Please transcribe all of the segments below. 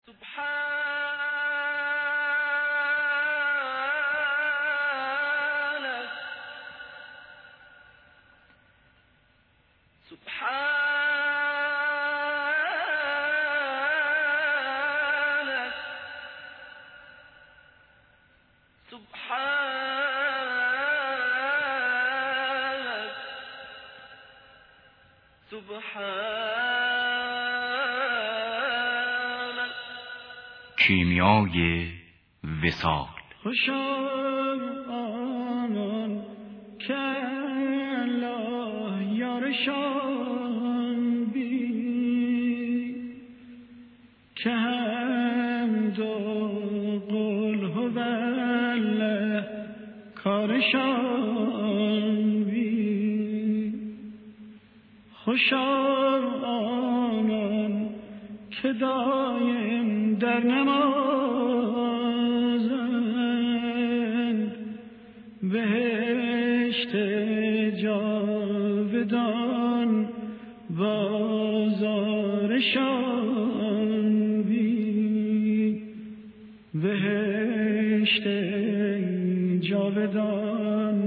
کیمیای وصال. خوشا آنان که الله یارشان بی که حمد و قل هو الله کارشان بی. خوشا آنان که دایم در نمازند بهشت جاودان بازارشان بی. بهشت جاودان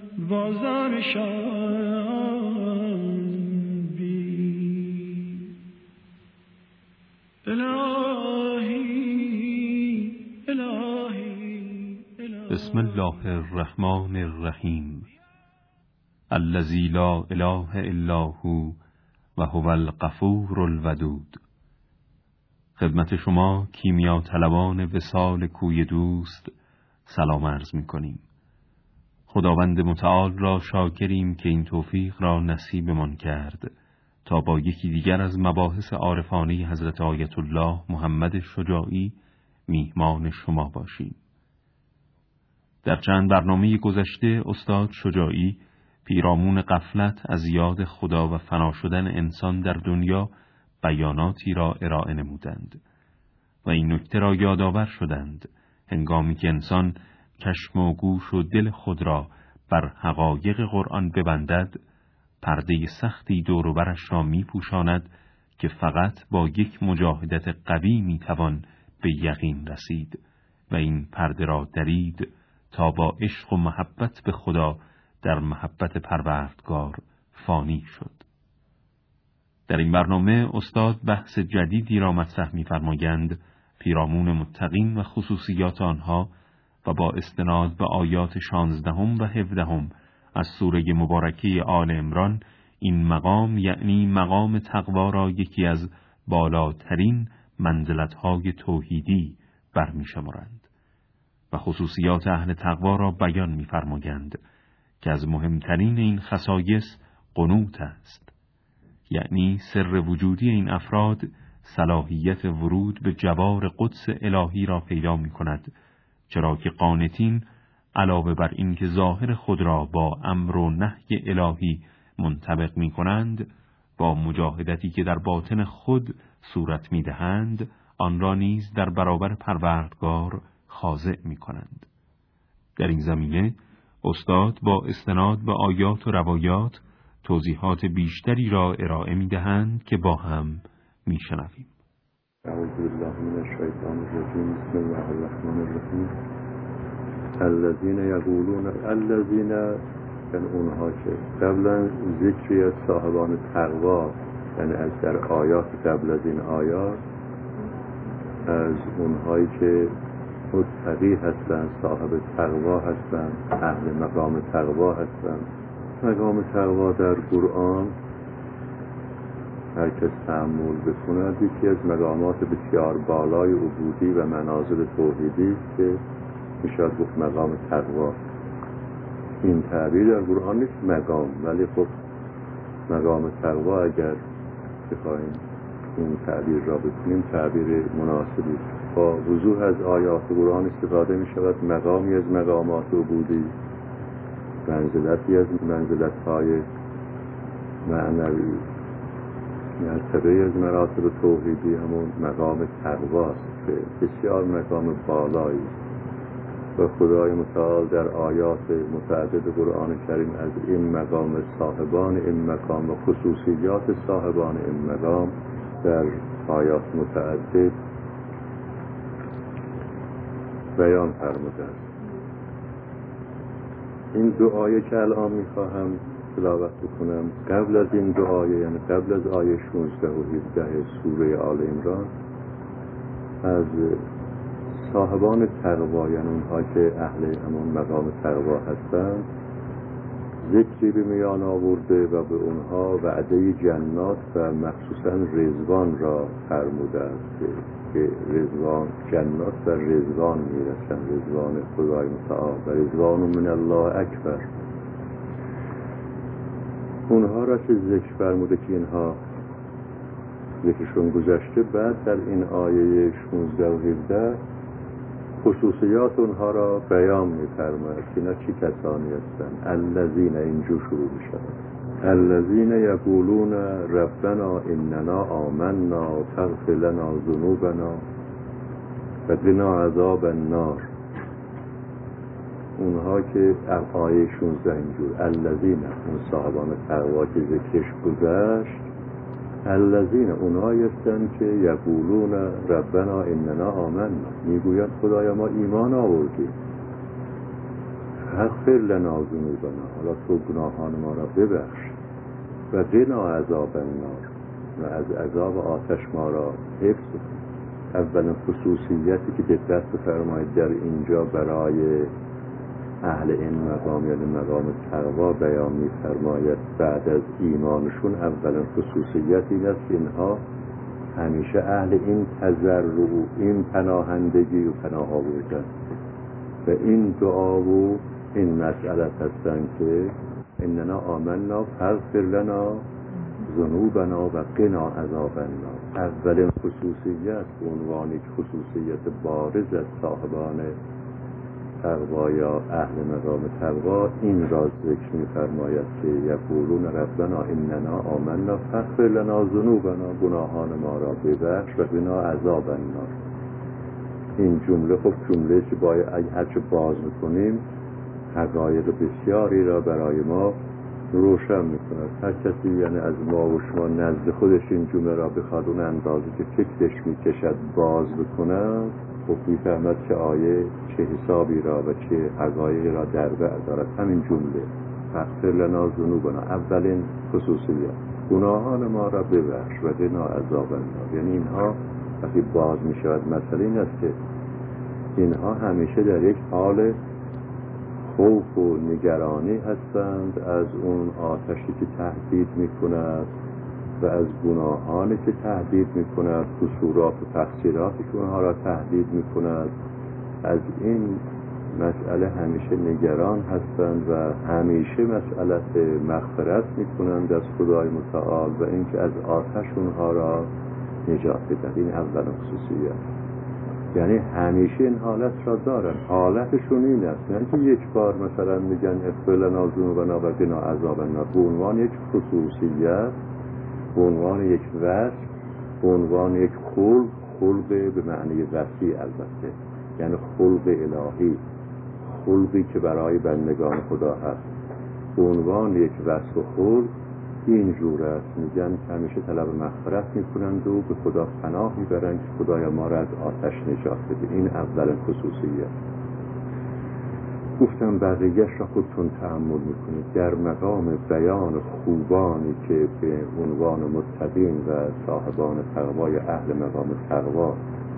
بازارشان بی. بسم الله الرحمن الرحیم. الذی لا اله الا هو و هو الغفور الودود. خدمت شما کیمیا طلبان وصال کوی دوست سلام عرض می کنیم. خداوند متعال را شاکریم که این توفیق را نصیبمان کرد تا با یکی دیگر از مباحث عارفانه حضرت آیت الله محمد شجاعی میهمان شما باشیم. در چند برنامه گذشته استاد شجاعی پیرامون غفلت از یاد خدا و فنا شدن انسان در دنیا بیاناتی را ارائه نمودند و این نکته را یادآور شدند هنگامی که انسان چشم و گوش و دل خود را بر حقایق قرآن ببندد، پرده سختی دور و برش را می پوشاند که فقط با یک مجاهدت قوی می توان به یقین رسید و این پرده را درید تا با عشق و محبت به خدا در محبت پروردگار فانی شد. در این برنامه استاد بحث جدیدی را مطرح می‌فرمایند پیرامون متقین و خصوصیات آنها و با استناد به آیات 16 و 17 از سوره مبارکه آل عمران این مقام یعنی مقام تقوا را یکی از بالاترین منزلت‌های توحیدی برمی‌شمارند و خصوصیات اهل تقوا را بیان می‌فرمایند که از مهمترین این خصایص قنوت است، یعنی سر وجودی این افراد صلاحیت ورود به جوار قدس الهی را پیدا می‌کند، چرا که قانتین علاوه بر این که ظاهر خود را با امر و نهی الهی منطبق می‌کنند، با مجاهدتی که در باطن خود صورت می‌دهند آن را نیز در برابر پروردگار خاضع می‌کنند. در این زمینه استاد با استناد به آیات و روایات توضیحات بیشتری را ارائه می‌دهند که با هم می‌شنویم. اعوذ بالله من الشیطان الرجیم. بسم الله الرحمن الرحیم. الذين يقولون الذين یعنی اونها که قبلا ذکری از صاحبان تقوا، یعنی از در آیات قبل از این آیات از اونهایی که متقی هستند، صاحب تقوا هستند، اهل مقام تقوا هستند. مقام تقوا در قرآن هر کس تأمل بکند یکی از مقامات بسیار بالای عبودی و منازل توحیدی که میشد گفت مقام تقوا. این تعبیر در قرآن نیست مقام، ولی خب مقام تقوا اگر بخواهیم این تعبیر را بکنیم تعبیر مناسبی است. با وضوح از آیات قرآن استفاده می شود مقامی از مقامات عبودی، منزلتی از منزلت‌های معنوی، مرتبه از مراتب توحیدی همون مقام تقوا است که بسیار مقام بالایی و خدای متعال در آیات متعدد قرآن کریم از این مقام صاحبان این مقام و خصوصیات صاحبان این مقام در آیات متعدد بیان فرموده است. این دو آیه که الان میخواهم تلاوت بکنم، قبل از این دو آیه، یعنی قبل از آیه 16 و 17 سوره آل عمران، از صاحبان تقوا، یعنی اونها که اهل همون مقام تقوا هستند، ذکری به میان آورده و به اونها وعده جنات و مخصوصا رضوان را فرموده است که رضوان، جنات و رضوان میرسن، رضوان خدای متعال و رضوان من الله اکبر. اونها را که ذکر فرموده که اینها ذکرشون گذشته، بعد در این آیه 16 و 17 خصوصیات اونها را بیان می‌فرماید که اینا چی کسانی هستند. الذین، اینجور شروع می‌شود، الذین یقولون ربنا اننا آمنا فاغفر لنا ذنوبنا و قنا عذاب النار. اونها که آیه 16 اینجور، الذین، اون صاحبان تقوا که ذکرش گذشت، الذین، اونهایی هستند که یقولون ربنا اننا آمنا، میگویند خدایا ما ایمان آوردیم، فاغفر لنا ذنوبنا، حالا تو گناهان ما را ببخش، و قنا عذاب النار، و از عذاب آتش ما را حفظ کن. اولین خصوصیتی که دقت بفرمایید در اینجا برای اهل این مقام، یعنی مقام تقوا بیان می‌فرماید بعد از ایمانشون، اولین خصوصیت این است که اینها همیشه اهل این تضرع و این پناهندگی و پناه آوردن و این دعا و این مسئله هستند که اننا آمنا فاغفر لنا ذنوبنا و قنا عذاب النار. اولین خصوصیت به عنوان یک خصوصیت بارز از صاحبان تقوا یا اهل مقام تقوا این را ذکر می‌فرماید که یقولون ربنا اننا آمنا فاغفر لنا ذنوبنا، گناهان ما را ببخش و قنا عذاب النار. این جمله خب جمله که باید هرچه باز می‌کنیم حقایق بسیاری را برای ما روشن می‌کند. هر کسی یعنی از ما و شما نزد خودش این جمله را بخواد اون اندازه که فکرش می‌کشد باز بکند، خب می‌فهمد که آیه چه حسابی را و چه حقایقی را در بر دارد. همین جمله فاغفر لنا ذنوبنا، اولین خصوصیت، گناهان ما را ببخش و قنا عذاب النار. یعنی اینها وقتی باز می‌شود مسئله این است که اینها همیشه در یک حال خوف و نگرانی هستند از اون آتشی که تهدید می‌کند و از گناهانی که تهدید می‌کند، قصورات و تقصیراتی که اونها را تهدید می‌کند. از این مسئله همیشه نگران هستند و همیشه مسئله مغفرت می‌کنند از خدای متعال و اینکه از آتش اونها را نجات بدهد. این اولین خصوصیت، یعنی همیشه این حالت را دارن. حالتشون این است، یعنی که یک بار مثلا میگن اغفر لنا ذنوبنا و قنا عذاب النار به عنوان یک خصوصیت، به عنوان یک وصف، به عنوان یک خلق به معنی وسیع، البته یعنی خلق الهی، خلقی که برای بندگان خدا هست، به عنوان یک وصف و خلق اینجور است. میگن که همیشه طلب مغفرت میکنند و به خدا پناه میبرند که خدایا ما را از آتش نجات بده. این اولین خصوصیت. گفتم بقیه‌اش را خودتون تأمل میکنید در مقام بیان خوبانی که به عنوان متقین و صاحبان تقوا یا اهل مقام تقوا،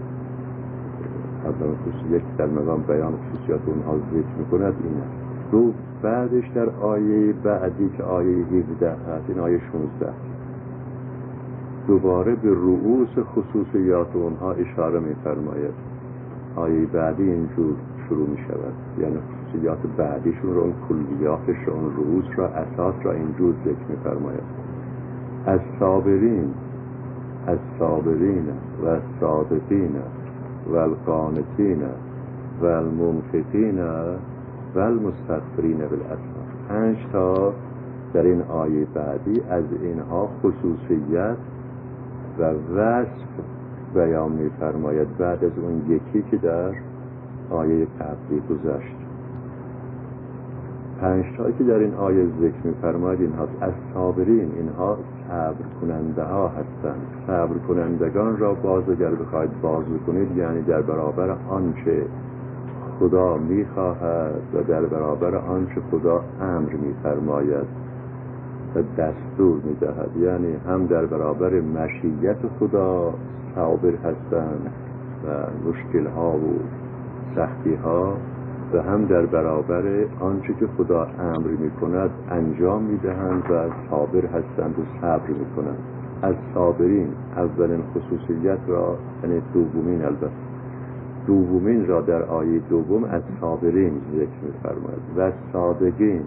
اولین خصوصیت در مقام بیان خصوصیات اونها ذکر میکند این است. دو بعدش در آیه بعدی که آیه 17 هست، این آیه 16، دوباره به رؤوس خصوصیات اونها اشاره می‌فرماید. آیه بعدی اینجور شروع می‌شود، یعنی خصوصیات بعدیشون رو، اون کلیاتش رو، اون رؤوس را، اساس را اینجور ذکر می‌فرماید: از صابرین و الصادقین و القانتین و المنفقین و المستغفرین بالاسحار. 5 تا در این آیه بعدی از اینها خصوصیت و وصف بیان می‌فرماید بعد از اون یکی که در آیه قبلی گذشت. 5 تایی که در این آیه ذکر می‌فرماید اینها از صابرین، اینها صبر کننده ها هستند. صبر کنندگان را باز اگر بخواید باز کنید، یعنی در برابر آنچه خدا میخواهد و در برابر آنچه خدا امر میفرماید و دستور میدهد. یعنی هم در برابر مشیت خدا صابر هستند و مشکل‌ها و سختی‌ها، و هم در برابر آنچه که خدا امر میکند انجام میدهند و صابر هستند و صبر میکنند. از صابرین اولین خصوصیت را، یعنی دومین، البته دومین را در آیه دوم از صابرین ذکر می‌فرماید و صادقین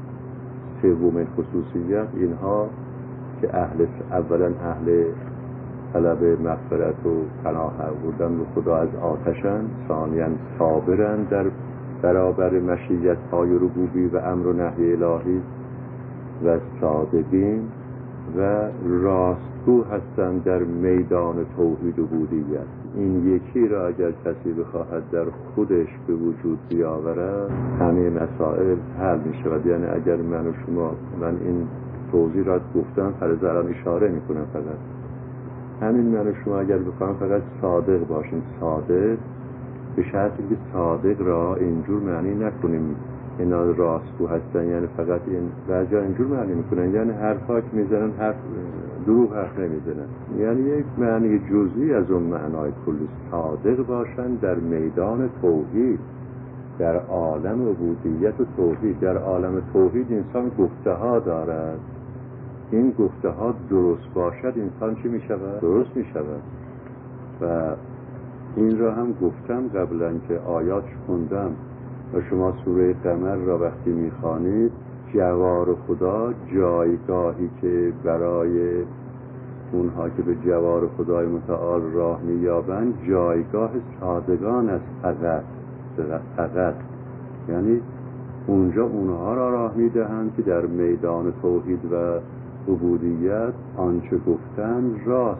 سومین خصوصیت. اینها که اولا اهل طلب مغفرت و پناه بردن به خدا از آتشند، ثانیاً صابرند در برابر مشیت‌های ربوبی و امر و نهی الهی، و صادقین و راستگو هستند در میدان توحید و بودیت. این یکی را اگر کسی بخواهد در خودش به وجود بیاورد، همه مسائل حل می شود. یعنی اگر من و شما، من این توضیح را گفتم، فرض الان اشاره می کنم، فقط همین من و شما اگر بخواهم فقط صادق باشیم، صادق به شرطی که صادق را اینجور معنی نکنیم اینا راستگو هستن، یعنی فقط این بعضی اینجور معنی میکنن، یعنی حرفا که میزنن حرف دروغ حرف نمیزنن، یعنی یک معنی جزئی از اون معنای کلی. صادق باشن در میدان توحید، در عالم عبودیت و توحید. در عالم توحید انسان گفته ها دارد، این گفته ها درست باشد انسان چی میشود؟ درست میشود. و این را هم گفتم قبلا که آیات خوندم و شما سوره قمر را وقتی میخوانید، جوار خدا جایگاهی که برای اونها که به جوار خدای متعال راه مییابند جایگاه صادقان است. فقط یعنی اونجا اونها را راه میدهند که در میدان توحید و عبودیت آنچه گفتند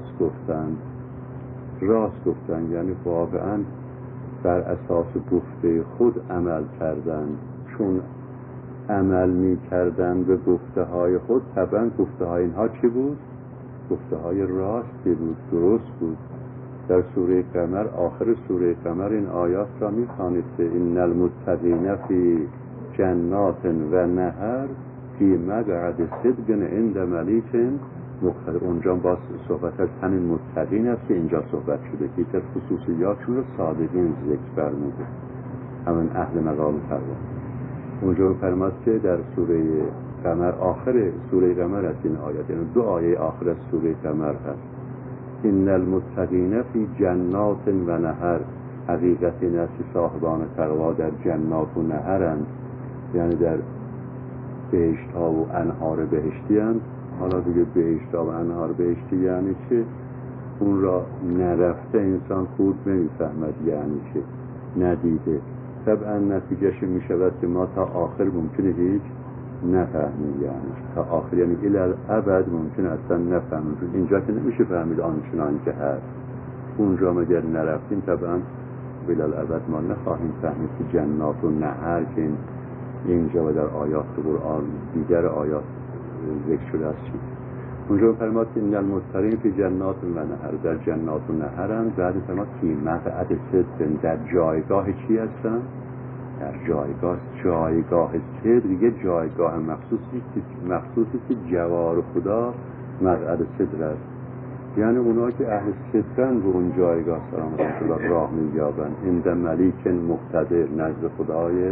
راست گفتند، یعنی واقعا بر اساس گفته خود عمل کردند. چون عمل می کردند به گفته های خود، طبعا گفته های اینها چی بود؟ گفته های راستی بود، درست بود. در سوره قمر، آخر سوره قمر این آیات را می خوانید که ان المتقین فی جنات و نهر فی مقعد صدق عند ملیک مقتدر. اونجا باز صحبت از همین متقین است که اینجا صحبت شده که در خصوصیاتشون رو صادقین ذکر فرموده، همین اهل مقام تقوا. اونجا فرماد که در سوره قمر، آخر سوره قمر است این آیات، یعنی دو آیه آخر از سوره قمر هست. ان المتقین فی جنات و نهر، حقیقت این است که صاحبان تقوا در جنات و نهرند، یعنی در بهشت ها و انهار بهشتی هستند. حالا دیگه بهشت ها و انهار بهشتی یعنی چه؟ اون را نرفته انسان خود نمیفهمد یعنی چه، ندیده. طبعا نتیجهش می شود که ما تا آخر ممکنه هیچ نفهمیم، یعنی تا آخر، یعنی الابد ممکنه اصلا نفهمیم. اینجا که نمیشه فهمید آنچنان که هست، اونجا مگر نرفتیم طبعا الابد ما نخواهیم فهمید که جنات و نهر که اینجا و در آیات قرآن دیگر آیات ذکر شده است. اونجا فرماد که ان المتقین فی جنات و نهر، در جنات و نهرند. بعد فرماد فی مقعد صدق، در جایگاه چی هستن؟ در جایگاه صدق. دیگه جایگاه مخصوصی که جوار خدا مقعد صدق است، یعنی اونا که اهل صدقن به اون جایگاه سلامت خدا راه می‌یابند. عند ملیک مقتدر، نزد خدای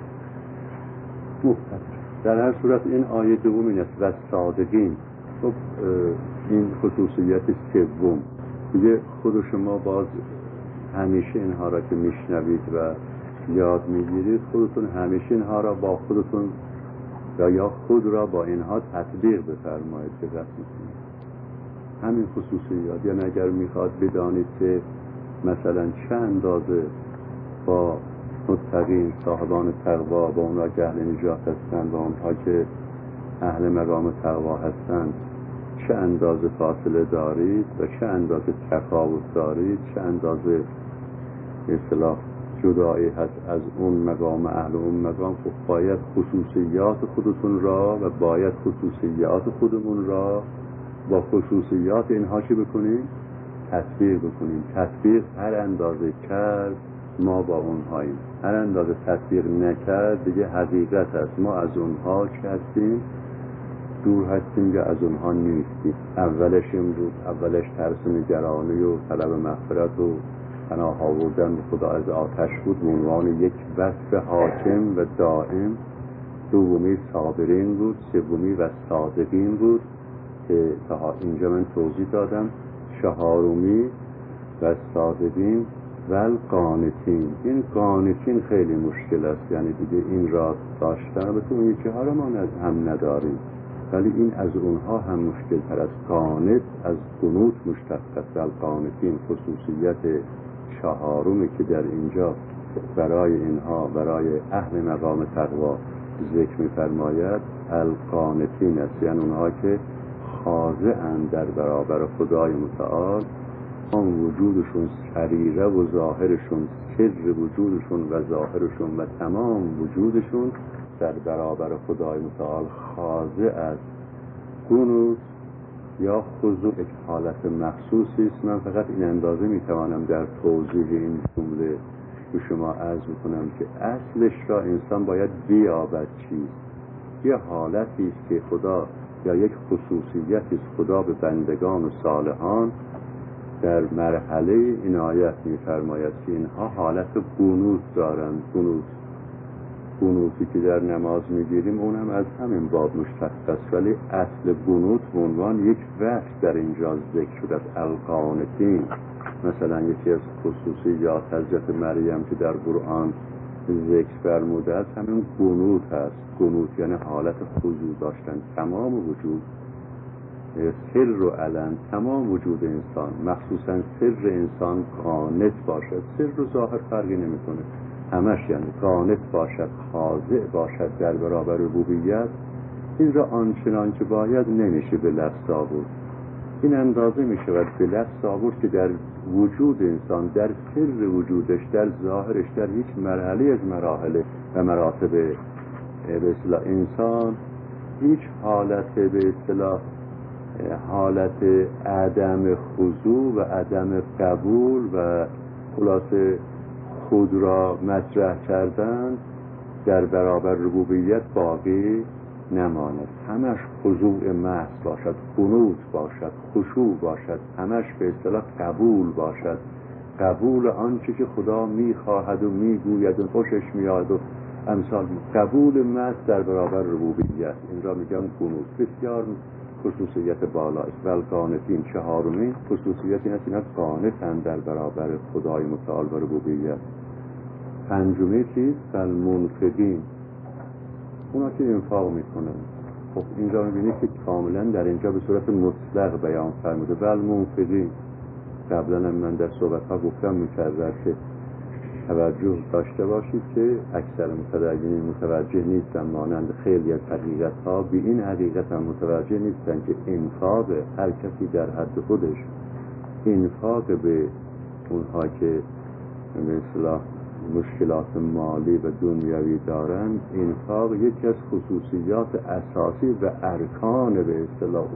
مقتدر. در هر صورت این آیه دوم این است و صادقین. خب این خصوصیت سوم دیگه خود شما باز همیشه اینها را که میشنوید و یاد میگیرید، خودتون همیشه اینها را با خودتون یا خود را با اینها تطبیق بفرمایید که دست میکنید همین خصوصیات. یعنی اگر میخواد بدانید که مثلا چه اندازه با متقین، صاحبان تقوا، با اونها که اهل نجات هستند و اونها که اهل مقام تقوا هستند چه اندازه فاصله دارید و چه اندازه تفاوت دارید، چه اندازه اصطلاح جدایی هست از اون مقام اهل اون مقام، خب باید خصوصیات خودتون را و باید خصوصیات خودمون را با خصوصیات اینها چی بکنیم؟ تطبیق بکنیم. تطبیق هر اندازه کرد ما با اونهاییم. هر اندازه تطبیق نکرد دیگه حقیقت است. ما از اونها که هستیم دور هستیم یا از اونها نیستیم. اولش این بود، اولش ترس و نگرانی و طلب مغفرت و پناه آوردن به خدا از آتش بود به عنوان یک وصف حاکم و دائم. دومی صابرین بود، سومی و صادقین بود که تا اینجا من توضیح دادم. چهارمی و صادقین و القانتین. این قانتین خیلی مشکل است، یعنی دیگه این را داشتن و تو اون یکی ها را ما هم نداریم، ولی این از اونها هم مشکل تر است. قانت از قنوت مشتق است. القانتین خصوصیت چهارمی که در اینجا برای اینها، برای اهل مقام تقوا ذکر می‌فرماید القانتین است، یعنی اونها که خاضع‌اند در برابر خدای متعال. اون وجودشون، سریره و ظاهرشون، سر وجودشون و ظاهرشون و تمام وجودشون در برابر خدای متعال خاضع است. قنوت یا خضوع یک حالت مخصوصی است. من فقط این اندازه میتوانم در توضیح این جمله به شما عرض بکنم که اصلش را انسان باید بیابد. چیست؟ یه حالتی است که خدا، یا یک خصوصیتی است خدا به بندگان و صالحان در مرحله عنایت می‌فرماید که اینها حالت قنوت دارند. قنوتی که در نماز میگیریم اونم از همین باب مشتق است، ولی اصل قنوت به عنوان یک وصف در اینجا ذکر شده است، القانتین. مثلا یکی از خصوصیات حضرت مریم که در قرآن ذکر فرموده است همین قنوت است. قنوت یعنی حالت خضوع داشتن تمام وجود، سر و علن تمام وجود انسان، مخصوصا سر انسان قانت باشد. سر و ظاهر فرقی نمیکنه، همش یعنی قانت باشد، خاضع باشد در برابر ربوبیت. این را آنچنان که باید نمیشه به لفظ آورد. این اندازه میشود به لفظ آورد که در وجود انسان، در سر وجودش، در ظاهرش، در هیچ مرحله از مراحل و مراتب به اصطلاح انسان هیچ حالت به اصطلاح حالت عدم خضوع و عدم قبول و خلاصه خود را مطرح کردن در برابر ربوبیت باقی نماند. همش خضوع محض باشد، قنوت باشد، خشوع باشد، همش به اصطلاح قبول باشد، قبول آنچه که خدا میخواهد و میگوید و خوشش میاد و امثال قبول محض در برابر ربوبیت. این را میگن قنوت. بسیار خصوصیت بالا است. و القانتین چهارمین خصوصیت این است اینا قانتند در برابر خدای متعال و ربوبیت. پنجمی چیز؟ المنفقین، اونا که انفاق میکنن. خب اینجا میبینید که کاملا در اینجا به صورت مطلق بیان فرموده. و المنفقین، قبلا من در صحبت ها گفتم میکرده که توجه داشته باشید که اکثر متدینین متوجه نیستن، مانند خیلی از حقیقت ها به این حقیقت هم متوجه نیستن که انفاق هر کسی در حد خودش، انفاق به اونها که به اصطلاح مشکلات مالی و دنیوی دارن، انفاق یکی از خصوصیات اساسی و ارکان به اصطلاح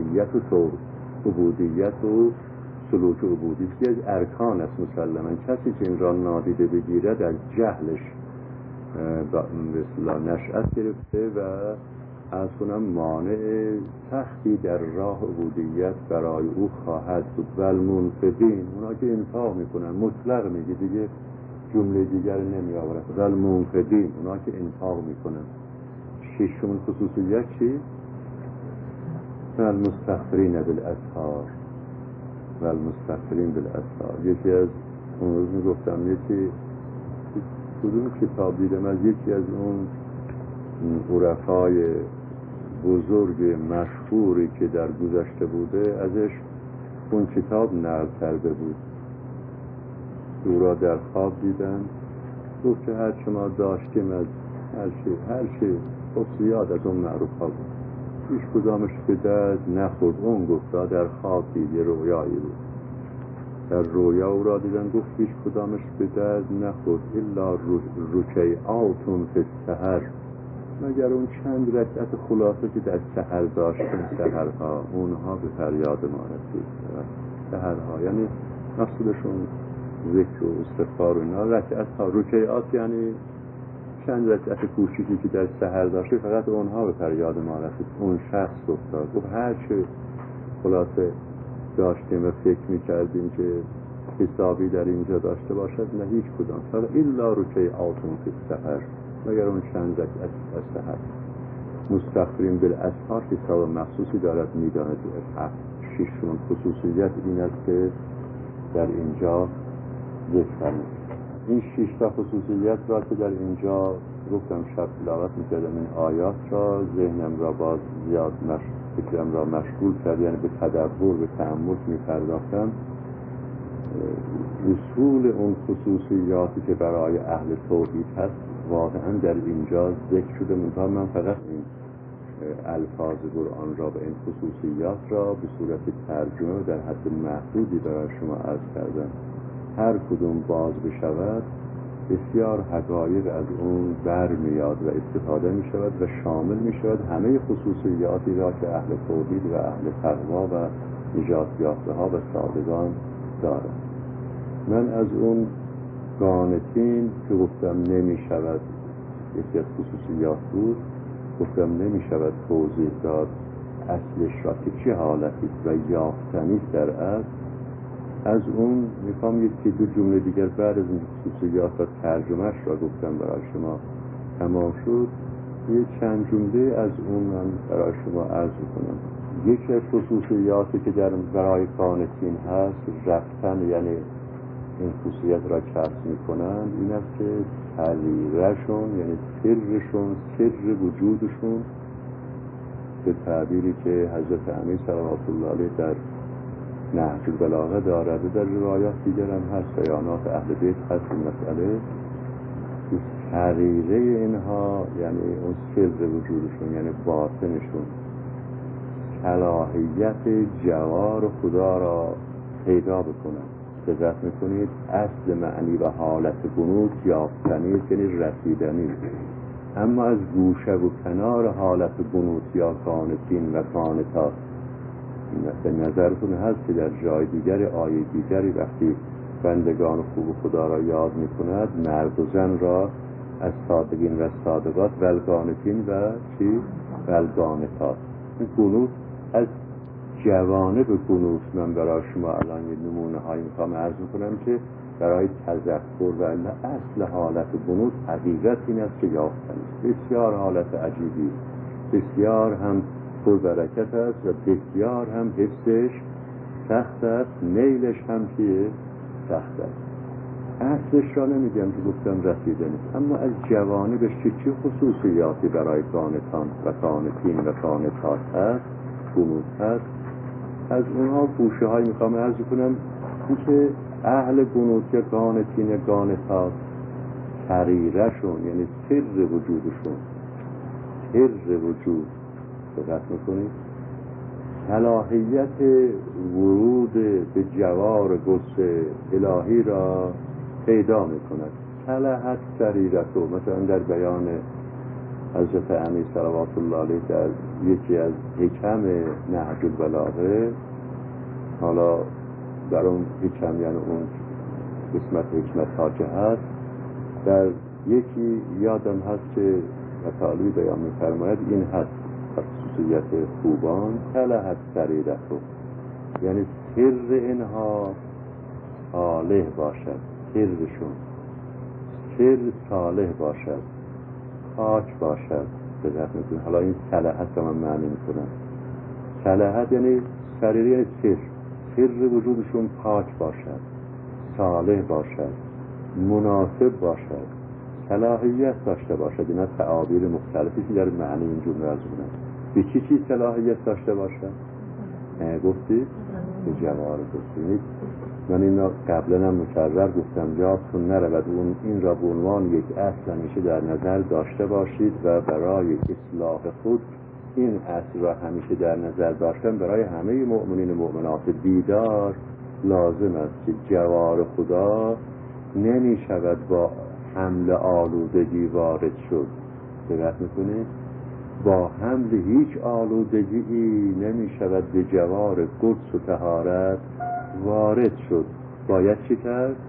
عبودیت و سلوک عبودی که از ارکان است. مسلما کسی که این را نادیده بگیرد از جهلش به اصطلاح نشأت گرفته و از کنم مانع سختی در راه عبودیت برای او خواهد بود. و المنفقین، اونا که انفاق میکنن، مطلق میگه دیگه، جمله دیگر نمی آورد. و المنفقین، اونا که انفاق میکنن. ششمین خصوصیت چی؟ و المستغفرین بالاسحار. و المستغفرین بالاسحار، یکی از اون روز میگفتم یکی کدوم کتاب دیدم از یکی از اون عرفای بزرگ مشهوری که در گذشته بوده، ازش اون کتاب نقل کرده بود. او را در خواب دیدن، گفت که هر چه ما داشتیم از هر چه خب زیاد از اون معروف ها بود، هیچ کدامش به درد نخورد. اون گفتا در خواب دید، یه رویایی بود، در رویا او را دیدن، گفت هیچ کدامش به درد نخورد الا رکیعاتون فی السحر، مگر اون چند رکعت خلاصه که در سحر داشتن، سحرها، اونها به فریاد ما رسید. سحرها یعنی مقصودشون ذکر و استغفار و اینا، رکعت ها رکعات یعنی چند رکعت کوچیکی که در سحر داشته فقط اونها به فریاد ما رسید. اون شخص گفت هر چه خلاصه داشتیم و فکر می‌کردیم که حسابی در اینجا داشته باشد نه هیچ کدام، فقط الا رکعاتون فی السحر، مگر اون چند رکعت از سحر. مستغفرین بالاسحار حساب مخصوصی دارد میداند. ششمین خصوصیت این است که در اینجا ذکر فرمود. این 6 تا خصوصیت را که در اینجا گفتم شب تلاوت می‌کردم این آیات را، ذهنم را باز زیاد فکرم را مشغول کرد، یعنی به تدبر به تأمل می‌پرداختم. اصول اون خصوصیاتی که برای اهل توحید هست واقعا در اینجا ذکر شده. من فقط این الفاظ قرآن را به این خصوصیات را به صورت ترجمه در حد محدودی برای شما عرض کردم. هر کدوم باز بشود بسیار حقایق از اون برمیاد و استفاده می شود و شامل می شود همه خصوصیاتی را که اهل توحید و اهل تقوا و نجات یافته ها و صادقان دارد. من از اون قانتین که گفتم نمی شود، یکی از خصوصیات بود، گفتم نمی شود توضیح داد اصلش را که چه حالتی و یافتنی در اصل. از اون میخوام یکی دو جمله دیگر بعد از این خصوصیات و ترجمهش را گفتم برای شما تمام شد، یه چند جمله از اون من برای شما عرض کنم. یکی از خصوصیاتی که در برای قانتین هست رفتن، یعنی این خصوصیت را کسب میکنند، این است که سریرشون یعنی سرشون، سر وجودشون به تعبیری که حضرت امیر صلوات الله علیه در نهج البلاغه دارد و در روایات دیگر هم هست، بیانات اهل بیت هست این مسئله. سریره اینها یعنی اون سر وجودشون یعنی باطنشون صلاحیت جوار خدا را پیدا بکنند. دقت میکنید اصل معنی و حالت قنوت یافتنی یعنی رسیدنی، اما از گوشه و کنار حالت قنوت یا قانتین و قانتات به نظرتون هست که در جای دیگر آیه دیگری وقتی بندگان خوب خدا را یاد میکند مرد و زن را از صادقین و صادقات و القانتین و چی؟ و القانتات. این قنوت از جوانب قنوت من برای شما الان یه نمونه هایی میخوام عرض کنم که برای تذکر و اصل حالت قنوت حقیقت این است که یافتن بسیار حالت عجیبی، بسیار هم پر برکت است و بسیار هم حفظش سخت است، نیلش هم که سخت است. اصلش را نمیگم که گفتم رسیدنی، اما از جوانبش چه خصوصیاتی برای قانتان و قانتین و قانتات هست، قنوت هست، از اونها گوشه های میخوام عرض کنم. این که اهل قنوت یا قانتین یا قانتات سریرشون یعنی سر وجودشون، سر وجود دقت میکنید صلاحیت ورود به جوار قدس الهی را پیدا میکند. صلحت سریرتو، مثلا در بیان حضرت امیر صلوات الله علیه در یکی از حکم نهج البلاغه، حالا در اون حکم یعنی اون قسمت حکمت ها که هست، در یکی یادم هست که مطالبی بیان می‌فرماید این هست خصوصیت خوبان صلحت سریرتو، یعنی سر اینها صالح باشد، سرشون سر صالح باشد، پاک باشد. دقت میکنید حالا این صلحت رو من معنی میکنم. صلحت یعنی سریره سر وجودشون پاک باشد، صالح باشد، مناسب باشد، صلاحیت داشته باشد. اینا تعابیر مختلفی که در معنی این جمله از اونم. به چی صلاحیت داشته باشد؟ گفتید به جوار گفتید. من این را قبلا هم مکرر گفتم یادتون نرود این را به عنوان یک اصل همیشه در نظر داشته باشید و برای اصلاح خود این اصل را همیشه در نظر داشتن برای همه مؤمنین و مؤمنات بیدار لازم است که جوار خدا نمی شود با حمل آلودگی وارد شد. دقت میکنید با حمل هیچ آلودگی نمی شود به جوار قدس و طهارت وارد شد. باید چی کرد؟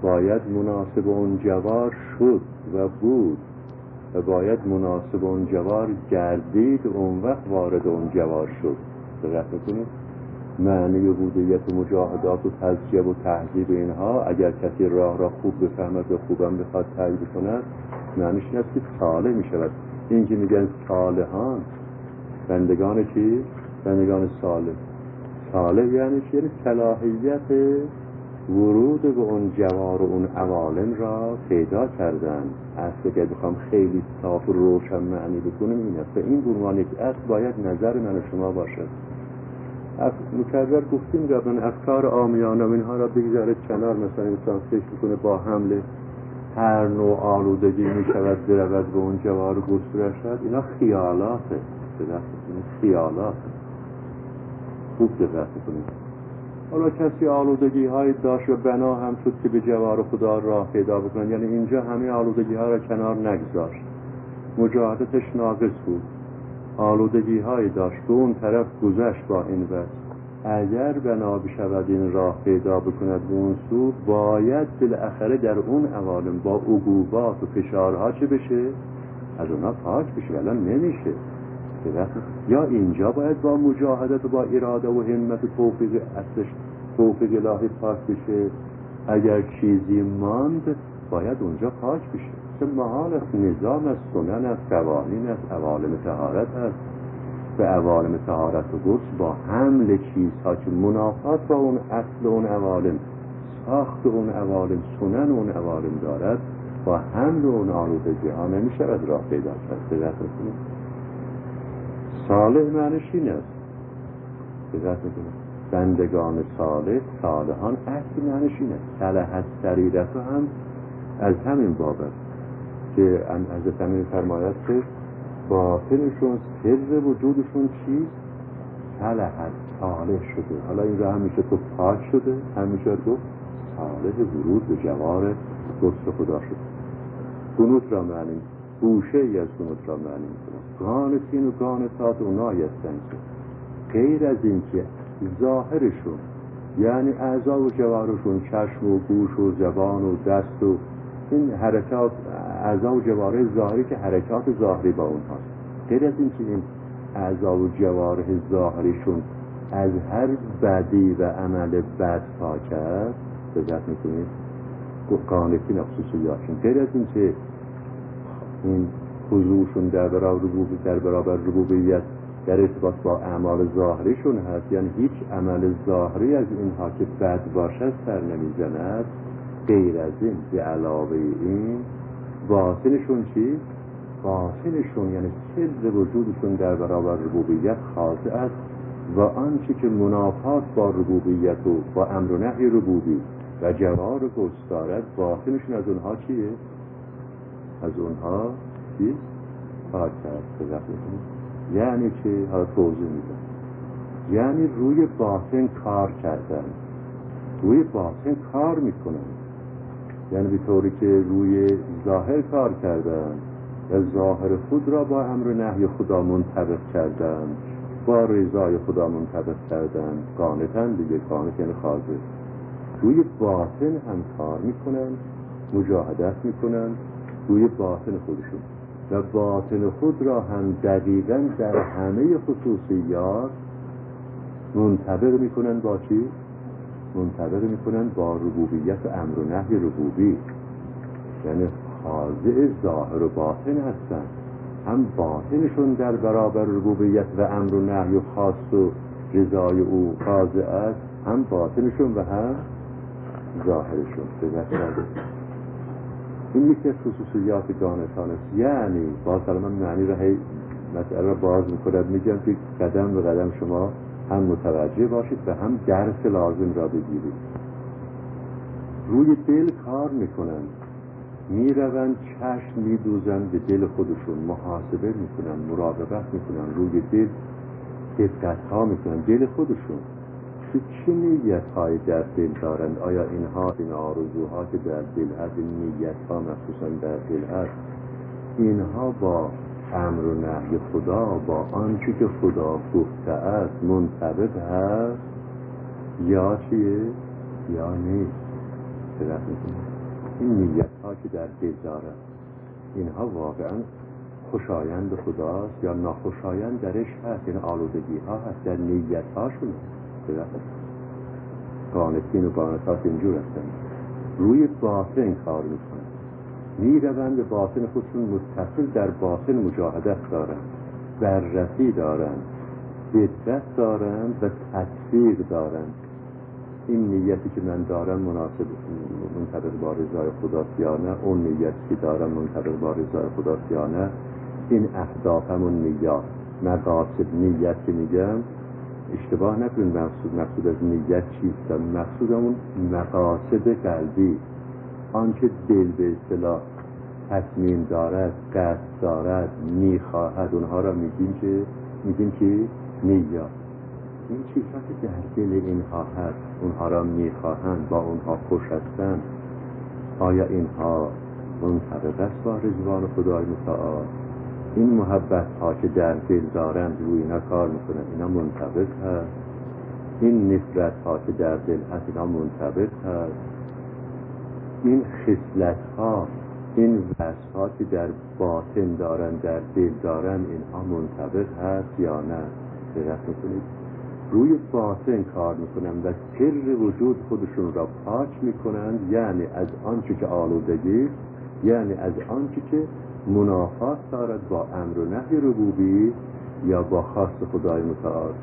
باید مناسب اون جوار شد و بود و باید مناسب اون جوار گردید، اون وقت وارد اون جوار شد. دقت میکنید؟ معنی عبودیت و مجاهدات و تزکیه و تهذیب اینها اگر کسی راه را خوب بفهمد و خوبم بخواد تایید کند، معنیش این است که صالح می شود. این که میگن صالحان، بندگان چی؟ بندگان صالح. صالح یعنی چی؟ یعنی صلاحیت ورود به اون جوار و اون عوالم را پیدا کردن. اصل که بخوام خیلی صاف و روشن معنی بکنم این است. به این بنوان یک اصل باید نظر من و شما باشد. مکرر گفتیم قبلا افکار عامیانه و اینها را بگذارید کنار. مثلا انسان فکر میکنه با حمله هر نوع آلودگی میشود برود به اون جوار گسترش شد. اینا خیالاته. خیالات خوب دقت کنید. حالا کسی آلودگی های داشت و بنا هم شد که به جوار خدا راه پیدا بکنن، یعنی اینجا همه آلودگی ها را کنار نگذاشت، مجاهدتش ناقص بود، آلودگی های داشت به اون طرف گذشت با این وقت. اگر بنا بشود این راه پیدا بکند به اون سو، باید بالاخره در اون عوالم با عقوبات و فشارها چه بشه؟ از اونها پاک بشه. الان نمیشه. یا اینجا باید با مجاهدت و با اراده و همت و توفیق اصلش توفیق الهی پاک بشه. اگر چیزی ماند باید اونجا پاک بشه. چه محال است، نظام است، سنن است، قوانین است، عوالم طهارت است. به عوالم طهارت و قدس با حمل چیزها که منافات با اون اصل اون عوالم، ساخت اون عوالم، سنن اون عوالم دارد، با حمل اون آلودگی ها نمیشود راه پیدا کرد. صالح معنیش این است. بندگان صالح، صالحان، اصل معنیش این است. صلحت سریرت هم از همین باب است که حضرت امین فرماید که باطنشون سر وجودشون چیست؟ صلحت، صالح شده. حالا این را هم میشه تو پاک شده، هم میشه گفت صالح ورود به جوار قدس خدا شده. قنوت را معنی، گوشه ای از قنوت را معنی میکنم. قانتین و قانتات اونایی هستند که غیر از این که ظاهرشون یعنی اعضا و جوارشون، چشم و گوش و زبان و دست و این حرکات، اعضا و جواره ظاهری که حرکات ظاهری با اونهاست، غیر از این که این اعضا و جواره ظاهریشون از هر بدی و عمل بد پاک است، دقت میکنید؟ قانتین خصوصیاتشون غیر از این که این خضوعشون در برابر ربوبیت در ارتباط با اعمال ظاهریشون هست، یعنی هیچ عمل ظاهری از اینها که بد باشد سر نمیزند. غیر از این به علاوه این باطنشون چی؟ باطنشون یعنی سر وجودشون در برابر ربوبیت خاضع است و آنچه که منافات با ربوبیت و با امر و نهی ربوبی و جوار قدس دارد، باطنشون از اونها چیه؟ از اونها چی؟ پاک است. یعنی چه؟ حالا توضیح میدم. یعنی روی باطن کار کردن، روی باطن کار میکنن، یعنی به طوری که روی ظاهر کار کردن و ظاهر خود را با امر و نهی خدا منطبق کردن، با رضای خدا منطبق کردن. قانتن دیگه، قانت یعنی خاضع. روی باطن هم کار میکنن، مجاهدت میکنن روی باطن خودشون و باطن خود را هم دقیقاً در همه خصوصیات منطبق میکنن با چی؟ منطبق میکنن با ربوبیت و امر و نهی ربوبی، یعنی خاضع ظاهر و باطن هستن. هم باطنشون در برابر ربوبیت و امر و نهی و خاص و رضای او خاضع است، هم باطنشون و هم ظاهرشون. این یکی از خصوصیات قانتان است. یعنی با سلام معنی را مسئله را باز میکنم، میگم که قدم به قدم شما هم متوجه باشید و هم درس لازم را بگیرید. روی دل کار میکنن، میروند چشم میدوزن به دل خودشون، محاسبه میکنن، مراقبت میکنن، روی دل دقت ها میکنن. دل خودشون چه نیت های در دل دارند؟ آیا اینها، این آرزوها که در دل هست، این نیت ها مخصوصا در دل هست، اینها با امر و نهی خدا، با آنچه که خدا گفته است منطبق هست یا چیه یا نیست؟ این نیت ها که در دل دارن اینها واقعا خوشایند خداست یا ناخوشایند درش هست، یعنی آلودگی ها هست در نیت هاشون. قانتین و قانتات اینجور هستن، روی باطن کار میکنن، میروند به باطن خودشون، متصل در باطن مجاهدت دارن، بررسی دارن، دقت دارن و تطبیق دارن. این نیتی که من دارم مناسب منطبق با رضای خداست یا نه، اون نیتی که دارم منطبق با رضای خداست یا نه، این اهدافم و نیات مقاصد. نیت که میگم اشتباه نکنید، مقصود از نیت چیست؟ مقصود همون مقاصد قلبی، آنچه دل به اصطلاح تصمیم دارد، قصد دارد، میخواهد، اونها را میگیم که نیت. این چیزها که در دل اینها هست، اونها را میخواهند، با اونها خوش هستند، آیا اینها منطبق است با رضوان خدای متعال؟ این محبت ها که در دل دارند روی اینا کار میکنند، اینا منطبق هست؟ این نفرت ها که در دل هست اینا منطبق هست؟ این خصلت ها، این وصف ها که در باطن دارند، در دل دارند، اینها منطبق هست یا نه؟ دقت میکنید؟ روی باطن کار میکنن و سر وجود خودشون را پاک میکنن، یعنی از آنچه که آلودگی، یعنی از آنچه که منافات دارد با امر و نهی ربوبی یا با خواست خدای متعال.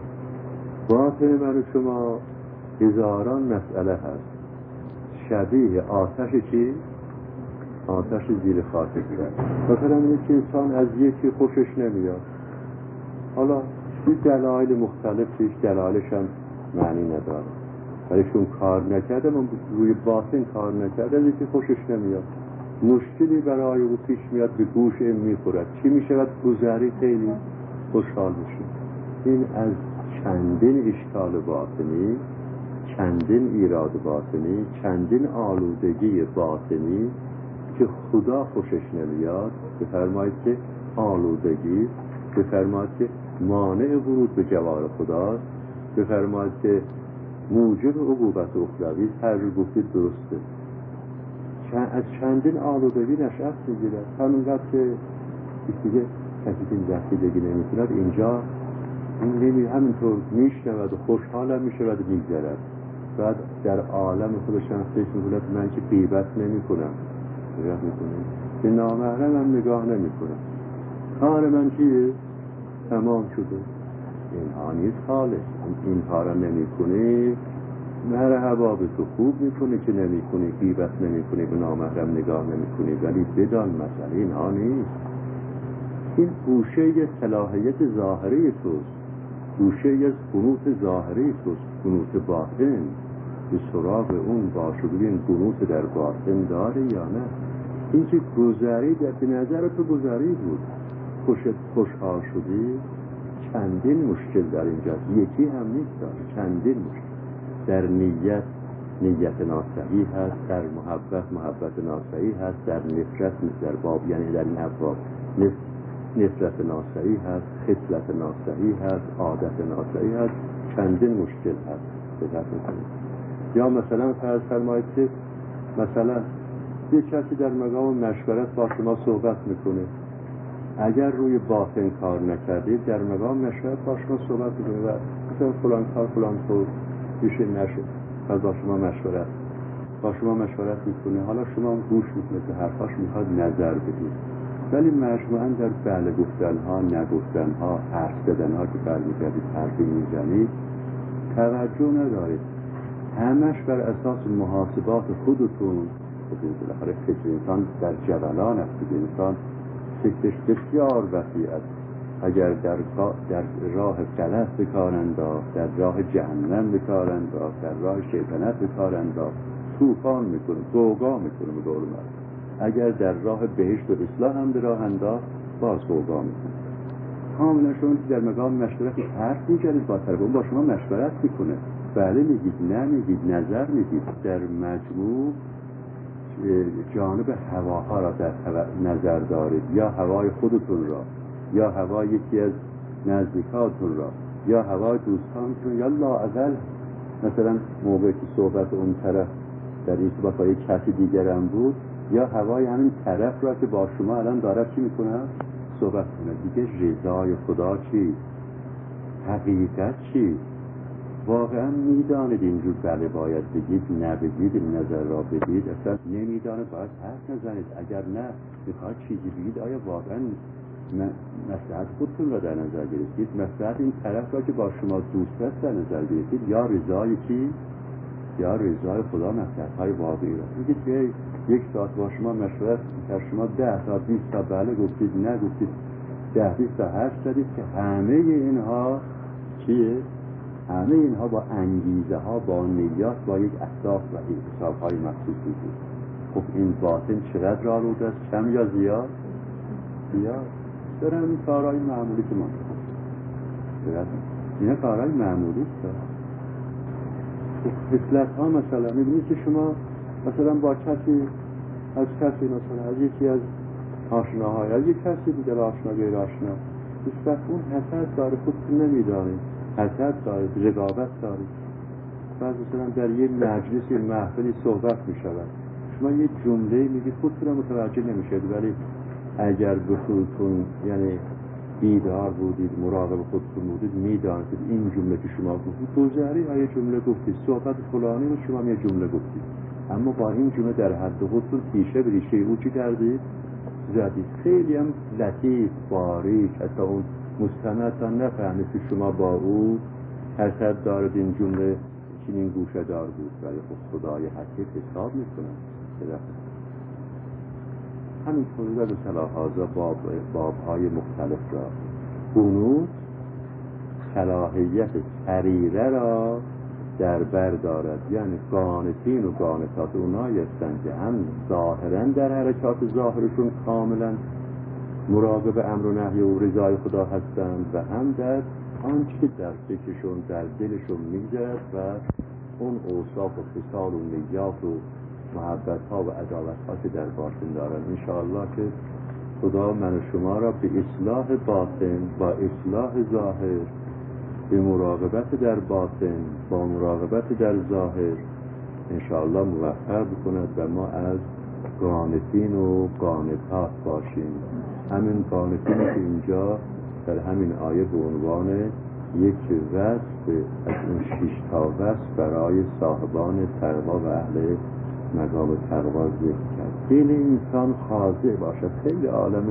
باطن من و شما هزاران مسئله هست، شبیه آتش چی؟ آتش زیر خاکستر. مثلا اینه که انسان از یکی خوشش نمیاد، حالا این دلایل مختلفیش، دلایلش هم معنی نداره، ولی چون کار نکرده، من روی باطن کار نکرده، یکی خوشش نمیاد، مشکلی برای او پیش میاد، به گوش این میخورد، چی میشود؟ گذری خیلی خوشحال میشه. این از چندین اشکال باطنی، چندین ایراد باطنی، چندین آلودگی باطنی که خدا خوشش نمیاد. بفرمایید که آلودگی، بفرمایید که مانع ورود به جوار خداست، بفرمایید که موجب عقوبت اخروی. هر رو گفتید درسته. از چندین آلودگی نشأت میگیرد. همونقدر که دیگه کسی که این رسیدگی نمیکند، اینجا این همینطور میشنود و خوشحالم میشود و میگذرد. بعد در عالم خودش هم فکر میکند من که غیبت نمیکنم، نگاه میکنم به نامحرم هم نگاه نمیکنم، کار من چیه؟ تمام شده. اینها نیست خالص. اینها را نمی کنی، مرحبا به تو خوب میکنی که نمی کنی، غیبت نمی کنی، به نامحرم نگاه نمی کنی، ولی بدان مسئله اینها نیست. این گوشه صلاحیت ظاهری توست، گوشه از قنوت ظاهری توست، قنوت باطن به سراغ اون باشد. این قنوت در باطن داره یا نه؟ این که گذری به نظر تو گذری بود، خوشحال شدی، چندین مشکل در اینجا، یکی هم نیست داره، چندین مشکل. در نیت ناصحی هست، در محبت ناصحی هست، در نفرت، در باب یعنی در این ابواب نفرت ناصحی هست، خصلت ناصحی هست، عادت ناصحی هست، چندین مشکل هست. دقت می‌کنید؟ یا مثلا فرض فرمایید که مثلا یک کسی در مقام مشورت با شما صحبت میکنه، اگر روی باطن کار نکردید، در مقام مشورت با شما صحبت میکنه و مثلا فلان کار فلان طور میشه نشه، و با شما مشورت میکنه، حالا شما گوش میکنید به حرفاش، میخواد نظر بدید، ولی مجموعاً در بله گفتنها، نگفتنها، حرف زدنها که برمیگردید حرفی میزنید توجه ندارید، همش بر اساس محاسبات خودتون. بالاخره فکر انسان در جولان است، انسان فکرش بسیار وسیع است. اگر در راه غلط بکار انداخت، در راه جهنم بکار انداخت، در راه شیطنت بکار انداخت، طوفان میکنه، غوغا میکنه به قول معروف. اگر در راه بهشت و اصلاح هم به راه انداخت، باز غوغا میکنه. کاملا شما در مقام مشورت حرف می‌زنید با طرف اون، با شما مشورت میکنه، بله میگید، نه میگید، نظر میدید. در مجموع جانب هواها را در نظر دارید، یا هوای خودتون را، یا هوای یکی از نزدیکاتون را، یا هوای دوستانتون، یا لااقل مثلا موقعی که صحبت اون طرف در ارتباط با یک کسی دیگرم بود، یا هوای همین طرف را که با شما الان داره چی میکنه؟ صحبت کنه. دیگه رضای خدا چی؟ حقیقت چی؟ واقعا میدانید اینجور بله باید بگید، نبگید، این نظر را بدید، اصلا نمیدانید باید حرف نزنید. اگر نه میخواید چیزی بگید، آیا واقعا مصلحت خودتون را در نظر گرفتید؟ مصلحت این طرف را که با شما دوست است در نظر گرفتید، یا رضای کی؟ یا رضای خدا؟ مصلحت‌های واقعی را میگید که یک ساعت با شما مشورت کرد، شما 10 تا 20 تا بله گفتید، نه گفتید، 10-20 تا حرف زدید که همه اینها چیه؟ همه اینها با انگیزه ها، با نیات، با یک اهداف و حساب های مخصوصی بود. خب این باطن چقدر راه رود است؟ کم یا زیاد؟ زیاد. دارم این کارهای معمولی که ما کنم، این کارهای معمولی است. خصلت ها مثلا میبینید که شما مثلا با کسی، از کسی مثلا از یکی از آشناهای، از یک کسی دیگر آشنا غیر آشنا، نسبت اون حسد داره، خودتون نمیدانید، حسد دارید، رقابت دارید. بعد مثلا در یه مجلس، یه محفلی صحبت میشود، شما یه جمله میگید، خودتون متوجه نمیشید، ولی اگر به خودتون یعنی بیدار بودید، مراقب خودتون بودید، میدانید این جمله که شما گفتید گذری یه جمله گفتید، صحبت فلانی رو شما یه جمله گفتید، اما با این جمله در حد خودتون پیشه به ریشه او چی کردید؟ زدید. خیلی هم لطیف، باریک، حتی اون مستند تا نفهمید که شما با او حسد دارد، این جمله چنین گوشه دار بود، ولی خب خدای حقیق حساب میکنن. همین طور به صلاحازا بابهای مختلف را بنود صلاحیت سریره را در بر دارد، یعنی قانتین و قانتات اونایی هستند که هم ظاهرا در حرکات ظاهرشون کاملا مراقب امر و نهی و رضای خدا هستند و هم در آنچه در فکرشون، در دلشون میگذرد و اون اوصاف و خصال و نیات و محبت ها و عدالت ها که در باطن دارن. انشاءالله که خدا من و شما را به اصلاح باطن با اصلاح ظاهر، به مراقبت در باطن با مراقبت در ظاهر انشاءالله موفق بکند و ما از قانتین و قانتات باشیم. همین قانتین که اینجا در همین آیه به عنوان یک وصف از اون 6 تا وصف برای صاحبان تقوا و اهل مقام تقوا ذکر کرد. دل انسان خاضع باشد. خیلی عالم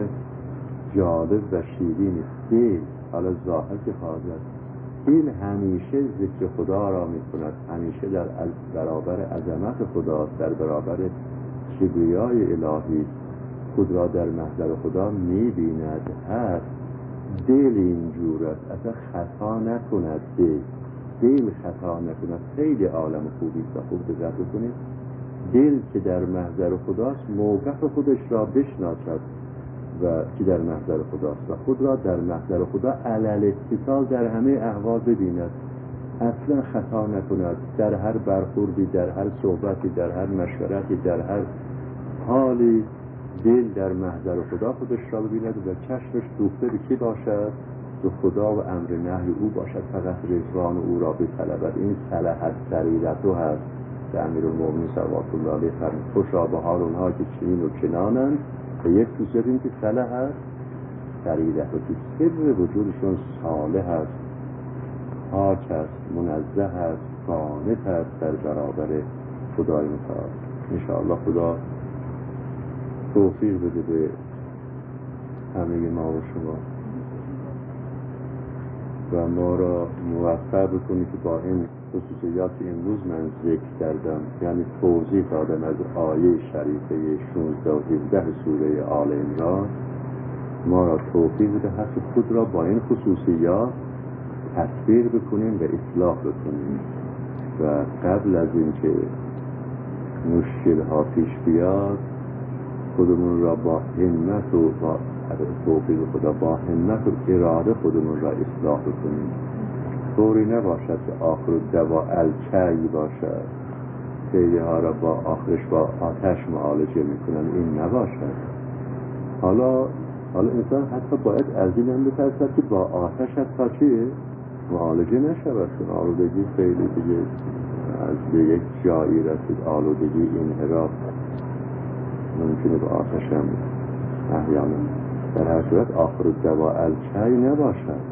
جالب و شیرین است. دل حالا ظاهر که خاضع، دل همیشه ذکر خدا را می کند، همیشه در برابر عظمت خدا، در برابر کبریای الهی خود را در محضر خدا می بیند. هست دل اینجور است، اصلا خطا نکند. دل خطا نکند. خیلی عالم خوبی است. خوب دقت کنید. دل که در محضر خداست موقف خودش را بشناسد و که در محضر خداست و خود را در محضر خدا علل اتصال در همه احوال ببیند، اصلا خطا نکند. در هر برخوردی، در هر صحبتی، در هر مشورتی، در هر حالی دل در محضر خدا خودش را ببیند و چشمش دوخته به کی باشد؟ به خدا و امر نهی او باشد. فقط رضوان او را بطلبد. این صلحت سریرتو هست که امیرالمومنین صلوات الله علیه فرمود خوشا به حال اونها که چنین و چنانند و یک توصیف این که صلحت سریرتو، که سر وجودشون صالح است، پاک است، منزه است، قانت است در برابر خدای متعال. انشاءالله خدا توفیق بده به همه ما و شما و ما را موفق بکنی که با این خصوصیات امروز من ذکر کردم، یعنی توضیح دادم از آیه شریفه 16 و 17 سوره آل عمران، ما را توفیق بده حس خود را با این خصوصیات تطبیق بکنیم و اصلاح بکنیم و قبل از اینکه مشکل ها پیش بیاد خودمون را با همت و با توفیق خدا با همت و اراده خودمون را اصلاح بکنیم. طوری نباشد که آخر دوا الچی باشد، خیلی ها را با آخرش با آتش معالجه میکنن. این نباشد. حالا انسان حتی باید از این هم بترسد که با آتش حتی چیه؟ معالجه نشود. چون آلودگی خیلی دیگه از به یک جایی رسید آلودگی انحراف ممکنه به آتش هم احیانا. در هر صورت آخر الدوا الکی نباشد.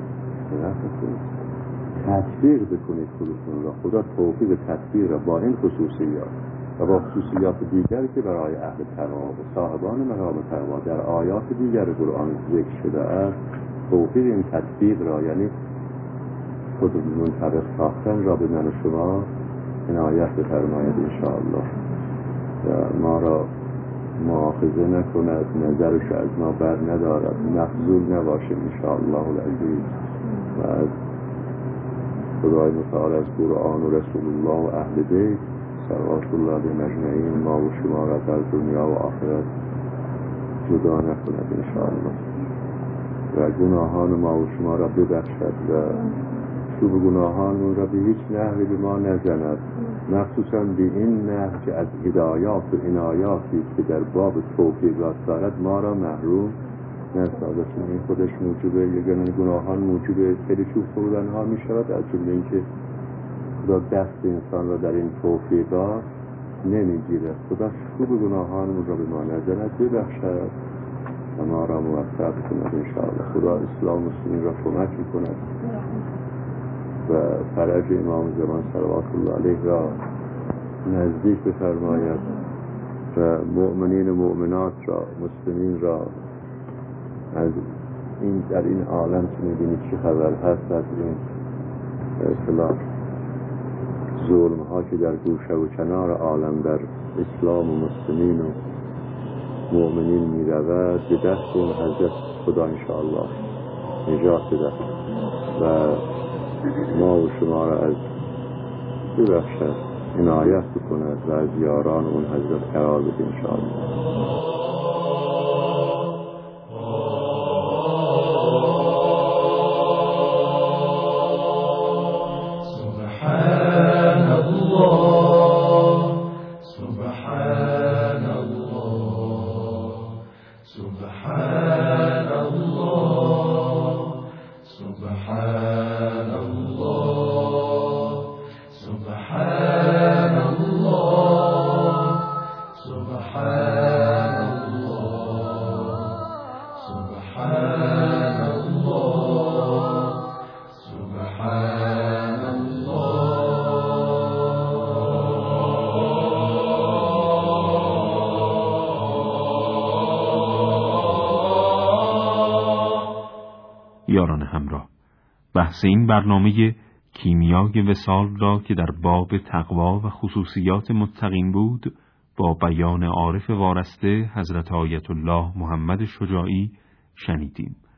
تطبیق بکنید خودتون را. خدا توفیق تطبیق را با این خصوصیات و با خصوصیات دیگری که برای اهل تقوا و صاحبان مقام تقوا در آیات دیگر قرآن ذکر شده است، توفیق این تطبیق را، یعنی خود منطبق ساختن را به من و شما عنایت بفرماید انشاءالله و ما را مؤاخذه نکند، نظرش از ما بر ندارد، مخذول نباشیم انشاءالله العزیز و از خدای متعال از قرآن و رسول الله و اهل بیت صلوات الله علیهم اجمعین ما و شما را در دنیا و آخرت جدا نکند انشاءالله و گناهان ما و شما را ببخشد و چوب گناهان را به هیچ نحوی به ما نزند، مخصوصا به این نحو که از هدایات و عنایاتی که در باب توفیقات دارد ما را محروم نسازد. این خودش موجب یگانه گناهان موجب خیلی چوب خوردن ها می شود، از جمله اینکه خدا دست انسان را در این توفیقات نمیگیرد. خدا چوب گناهان را به ما نزند، ببخشد و ما را موفق کند انشاءالله. خدا اسلام مسلمین را کمک میکند و فرج امام زمان صلوات الله علیه را نزدیک بفرماید و مؤمنین و مؤمنات را، مسلمین را از این در این عالم که می‌بینید چه خبر هست از این اصطلاح ظلم ها که در گوشه و کنار عالم در اسلام و مسلمین و مؤمنین می‌رود، به دست اون حضرت خدا انشاءالله نجات بده و ما و شما را از ببخشد، عنایت بکند و از یاران اون حضرت قرار بده انشاءالله. یاران همراه، بحث این برنامه کیمیای وصال را که در باب تقوا و خصوصیات متقین بود با بیان عارف وارسته حضرت آیت الله محمد شجاعی شنیدیم.